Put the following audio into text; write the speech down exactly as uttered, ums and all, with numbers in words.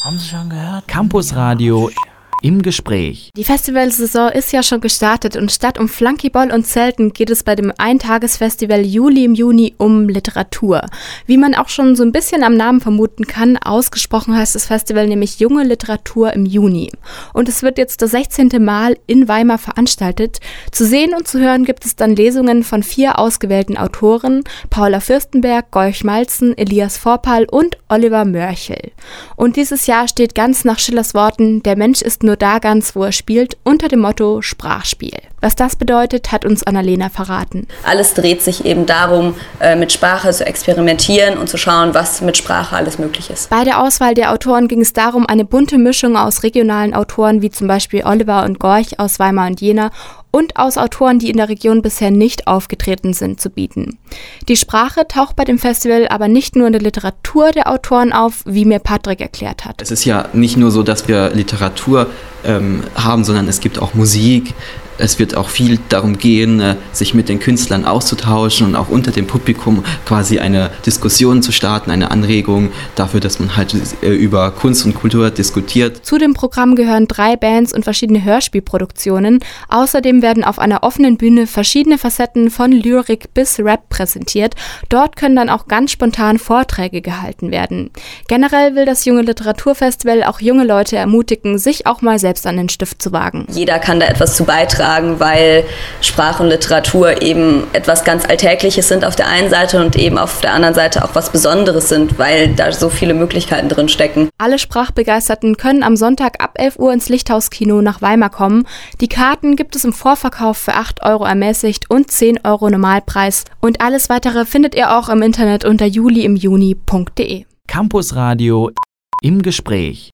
Haben Sie schon gehört? Campus Radio im Gespräch. Die Festivalsaison ist ja schon gestartet und statt um Flunkyball und Zelten geht es bei dem Eintagesfestival Juli im Juni um Literatur. Wie man auch schon so ein bisschen am Namen vermuten kann, ausgesprochen heißt das Festival nämlich Junge Literatur im Juni. Und es wird jetzt das sechzehnte Mal in Weimar veranstaltet. Zu sehen und zu hören gibt es dann Lesungen von vier ausgewählten Autoren: Paula Fürstenberg, Gorch Malzen, Elias Vorpal und Oliver Mörchel. Und dieses Jahr steht ganz nach Schillers Worten: Der Mensch ist nur da ganz, wo er spielt, unter dem Motto Sprachspiel. Was das bedeutet, hat uns Annalena verraten. Alles dreht sich eben darum, mit Sprache zu experimentieren und zu schauen, was mit Sprache alles möglich ist. Bei der Auswahl der Autoren ging es darum, eine bunte Mischung aus regionalen Autoren wie zum Beispiel Oliver und Gorch aus Weimar und Jena und aus Autoren, die in der Region bisher nicht aufgetreten sind, zu bieten. Die Sprache taucht bei dem Festival aber nicht nur in der Literatur der Autoren auf, wie mir Patrick erklärt hat. Es ist ja nicht nur so, dass wir Literatur ähm, haben, sondern es gibt auch Musik. Es wird auch viel darum gehen, sich mit den Künstlern auszutauschen und auch unter dem Publikum quasi eine Diskussion zu starten, eine Anregung dafür, dass man halt über Kunst und Kultur diskutiert. Zu dem Programm gehören drei Bands und verschiedene Hörspielproduktionen. Außerdem werden auf einer offenen Bühne verschiedene Facetten von Lyrik bis Rap präsentiert. Dort können dann auch ganz spontan Vorträge gehalten werden. Generell will das Junge Literaturfestival auch junge Leute ermutigen, sich auch mal selbst an den Stift zu wagen. Jeder kann da etwas zu beitragen, weil Sprache und Literatur eben etwas ganz Alltägliches sind auf der einen Seite und eben auf der anderen Seite auch was Besonderes sind, weil da so viele Möglichkeiten drin stecken. Alle Sprachbegeisterten können am Sonntag ab elf Uhr ins Lichthauskino nach Weimar kommen. Die Karten gibt es im Vorverkauf für acht Euro ermäßigt und zehn Euro Normalpreis. Und alles Weitere findet ihr auch im Internet unter juli im juni punkt de. Campus Radio im Gespräch.